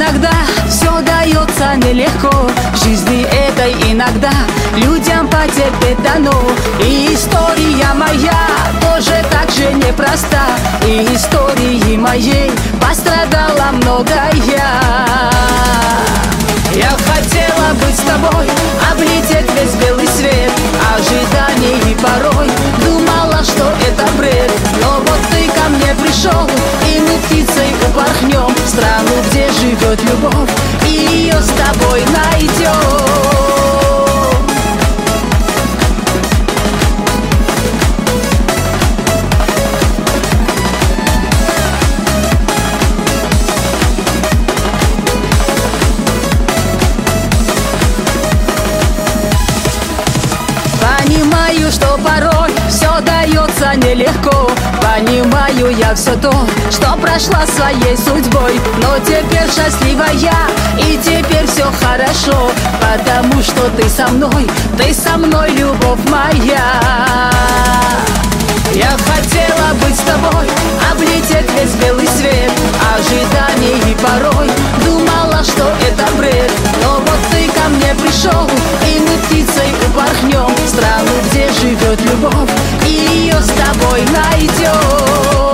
иногда все дается нелегко. В жизни этой иногда людям потерпеть дано. И история моя тоже так же непроста. И истории моей пострадала многое. Я хотела быть с тобой, облететь весь белый свет ожиданий и порой думала, что это бред. Но вот ты ко мне пришел, и мы птицей упорхнем в страну, где живет любовь, и ее с тобой найдем. Понимаю, что порой все дается нелегко. Понимаю я все то, что прошла своей судьбой. Но теперь счастливая, и теперь все хорошо. Потому что ты со мной, любовь моя. Я хотела быть с тобой, облететь весь белый свет ожиданий и порой думала, что это бред. Но вот ты ко мне пришел, и мы птицей упорхнем в страну, где живет любовь, и ее с тобой найдем.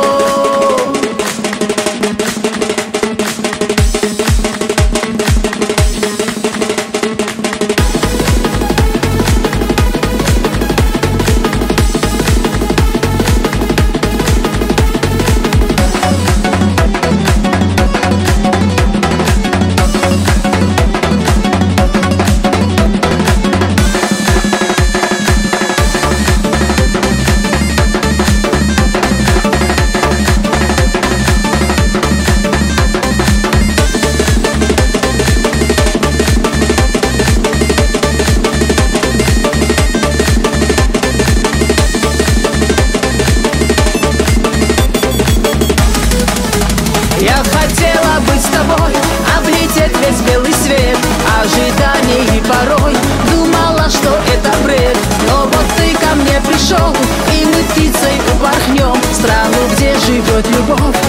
Я хотела быть с тобой, облететь весь белый свет ожиданий и порой думала, что это бред. Но вот ты ко мне пришел, и мы птицей упорхнем в страну, где живет любовь,